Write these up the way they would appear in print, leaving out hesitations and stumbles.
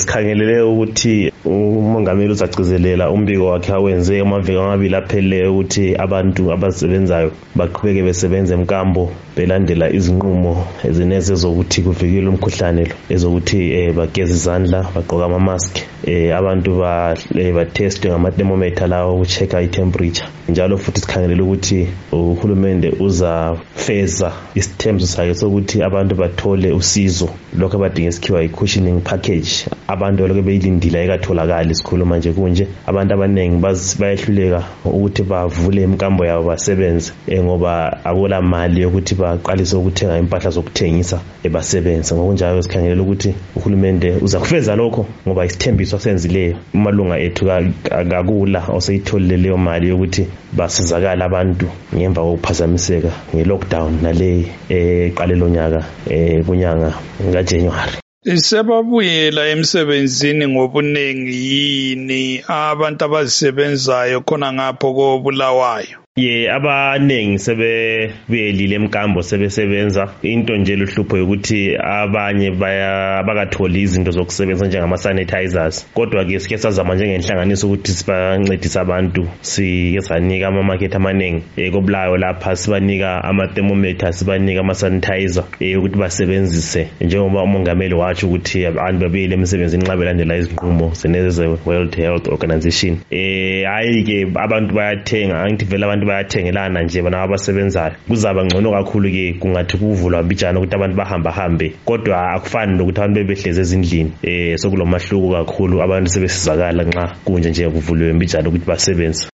Sikhangelele ukuthi umongameli uzagcizelela umbiko wakhe awenze amaviki amabili aphelileyo ukuthi abantu abasebenzayo baqhubeke besebenze emkambo belandela izinqumo ezineze zokuthi kuvikele umkhuhlane lo, ezokuthi bageze izandla, bagqoka ama-mask, abantu bateste ngama-thermometer lawo ukuchecka i-temperature. Njalo futhi sikhangelele ukuthi uhulumende uzafeza isithembiso sakhe sokuthi abantu bathole usizo lokho abadinga isikhiwa i-cushioning package. Abantu lokho beyilindile ayikatholakali. Sikhuluma nje kunje abantu abaningi bayehluleka ukuthi bavule imkambo yabo basebenze ngoba akula mali yokuthi baqalise ukuthenga impahla zokuthengisa basebenze. Ngokunjalo sikhangelela ukuthi uhulumende uzakufeza lokho ngoba isithembiso asenzileyo. Amalunga ethu akakula oseyitholile leyo mali yokuthi basizakala abantu ngemva kokuphazamiseka nge-lockdown nale eqalelo nyaka kunyanga kaJanuary. Sebabuyela emsebenzini ngobunengi yini abantu abazisebenzayo khona ngapho koBulawayo? Abaningi sebebuyelile emkambo sebesebenza. Into nje luhlupho ukuthi abanye bakatholi izinto zokusebenza njengama-sanitizers. Kodwa-ke sike sazama njengenhlanganiso ukuthi sibancedise abantu. Sike sanika ama-market amaningi koBulawayo lapha, sibanika ama-thermometer, sibanika ama-sanitizer ukuthi basebenzise, njengoba umongameli watsho ukuthi abantu babuyele emsebenzini nxa belandela izinqumo ze-World Health Organization. Hayi-ke abantu bayathenga, angithi vele abantu bayathengelana nje bana abasebenzayo. Kuzaba ngcono kakhulu-ke kungathi kuvulwa mbijana ukuthi abantu bahambe, kodwa akufani nokuthi abantu bebehleze ezindlini. Sokulomahluko kakhulu, abantu sebesizakala nxa kunje nje kuvuliwe mbijana ukuthi basebenze.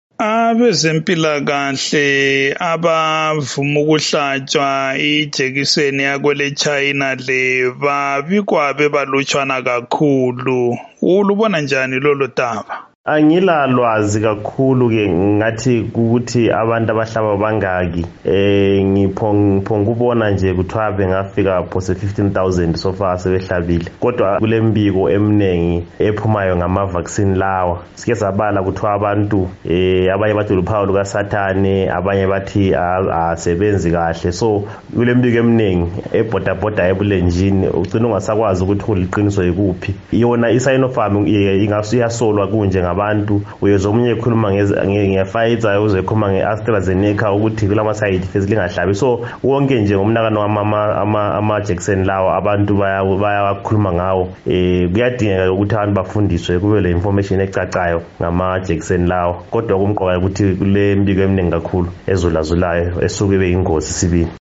Abezempilakahle abavuma ukuhlatshwa ijekiseni yakwele China le babikwa bebalutshwana kakhulu. Ulubona njani lolo daba? Angilalwazi kakhulu-ke ngathi ukuthi abantu abahlaba bangaki. Ngiphongubona nje kuthiwa bengafika phose 15,000 so far sebehlabile. Kodwa kule mbiko eminengi ephumayo ngama-vaccine lawa. Sike sabala kuthiwa abantu abanye bathi luphawu lukaSathane, abanye bathi asebenzi kahle. So kule mbiko eminingi ebhodabhoda ebulenjini ugcina ungasakwazi ukuthi uliqiniso yikuphi. Yona i-Sinopharm ingasolwa kunje abantu. Uyezwa omunye ekhuluma nge-Pfizer, uzekhuluma nge-AstraZeneca ukuthi kulama-side effects lingahlabi. So wonke nje ngomnakano ama-jekiseni lawo abantu bayawakhuluma ngawo. Kuyadingeka ukuthi abantu bafundiswe kube le information ecacayo ngama-jekiseni lawo. Kodwa kumqoka ukuthi kule mbiko eminingi kakhulu ezulazulayo esuke ibe yingozi sibili.